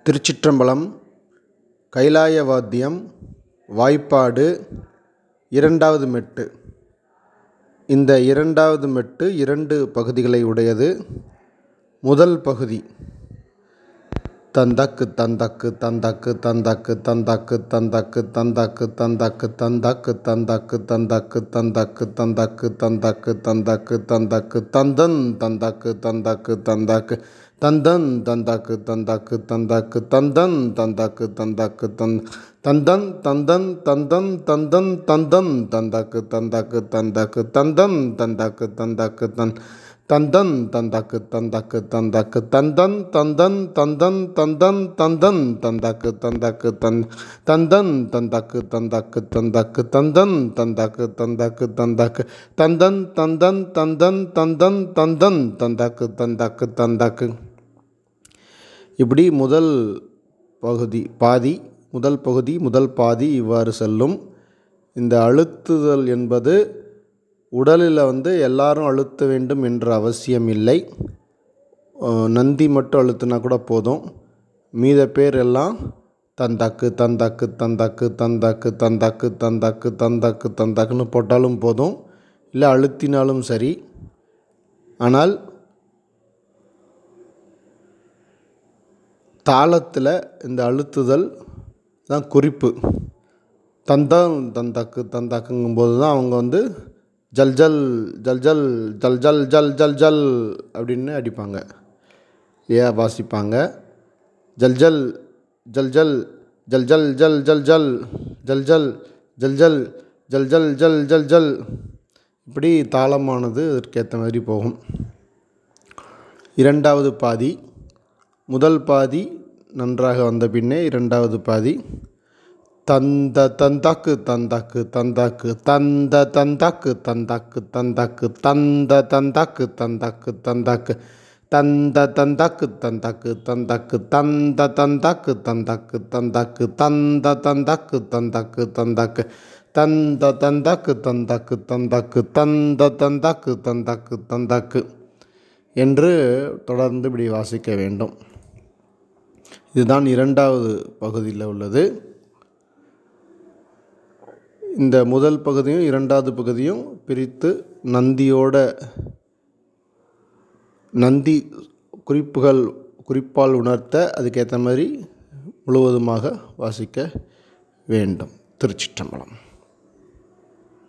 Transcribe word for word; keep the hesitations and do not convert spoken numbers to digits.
திருச்சிற்றம்பலம். கைலாய வாத்தியம் வாய்ப்பாடு இரண்டாவது மெட்டு. இந்த இரண்டாவது மெட்டு இரண்டு பகுதிகளை உடையது. முதல் பகுதி தந்தக்கு தந்தக்கு தந்தக்கு தந்தக்கு தந்தக்கு தந்தக்கு தந்தக்கு தந்தக்கு தந்தக்கு தந்தக்கு தந்தக்கு தந்தக்கு தந்தக்கு தந்தக்கு தந்தக்கு தந்தக்கு தந்தன் தந்தக்கு தந்தக்கு தந்தக்கு தந்தன் தந்தக்கு தந்தக்கு தந்தக்கு தந்தன் தந்தக்கு தந்தக்கு தந் தந்தன் தந்தன் தந்தன் தந்தன் தந்தன் தந்தக்கு தந்தக்கு தந்தக்கு தந்தன் தந்தக்கு தந்தக்கு தன் தந்தன் தந்தக்கு தந்தக்கு தந்தக்கு தந்தன் தந்தன் தந்தன் தந்தன் தந்தன் தந்தக்கு தந்தக்கு தன் தந்தன் தந்தக்கு தந்தக்கு தந்தக்கு தந்தன் தந்தக்கு தந்தக்கு தந்தக்கு தந்தன் தந்தன் தந்தன் தந்தன் தந்தன் தந்தக்கு தந்தக்கு தந்தக்கு. இப்படி முதல் பகுதி பாதி முதல் பகுதி முதல் பாதி இவ்வாறு செல்லும். இந்த அழுத்துதல் என்பது உடலில் வந்து எல்லாரும் அழுத்த வேண்டும் என்ற அவசியம் இல்லை. நந்தி மட்டும் அழுத்தினா கூட போதும். மீத பேர் எல்லாம் தந்தக்கு தந்தக்கு தந்தக்கு தந்தக்கு தந்தக்கு தந்தக்கு தந்தக்கு தந்தக்குன்னு போட்டாலும் போதும், இல்லை அழுத்தினாலும் சரி. ஆனால் தாளத்தில் இந்த அழுத்துதல் தான் குறிப்பு. தந்தம் தந்தக்கு தந்தக்குங்கும்போது தான் அவங்க வந்து ஜல் ஜல் ஜல் ஜல் ஜல் ஜல் ஜல் ஜல் ஜல் அப்படின்னு அடிப்பாங்க, ஏ வாசிப்பாங்க. ஜல் ஜல் ஜல் ஜல் ஜல் ஜல் ஜல் ஜல் ஜல் ஜல் ஜல் ஜல் ஜல் ஜல் ஜல் ஜல் ஜல் ஜல் இப்படி தாளமானது அதற்கேற்ற மாதிரி போகும். இரண்டாவது பாதி முதல் பாதி நன்றாக வந்த பின்னே இரண்டாவது பாதி தந்த தந்தக்கு தந்தக்கு தந்தக்கு தந்த தந்தக்கு தந்தக்கு தந்தக்கு தந்த தந்தக்கு தந்தக்கு தந்தக்கு தந்த தந்தக்கு தந்தக்கு தந்தக்கு தந்த தந்தக்கு தந்தக்கு தந்தக்கு தந்த தந்தக்கு தந்தக்கு தந்தக்கு தந்த தந்தக்கு தந்தக்கு தந்தக்கு தந்த தந்தக்கு தந்தக்கு தந்தக்கு என்று தொடர்ந்து இப்படி வாசிக்க வேண்டும். இதுதான் இரண்டாவது பகுதியில் உள்ளது. இந்த முதல் பகுதியும் இரண்டாவது பகுதியும் பிரித்து நந்தியோட நந்தி குறிப்புகள் குறிப்பால் உணர்த்த அதுக்கேற்ற மாதிரி முழுவதுமாக வாசிக்க வேண்டும். திருச்சிற்றம்பலம்.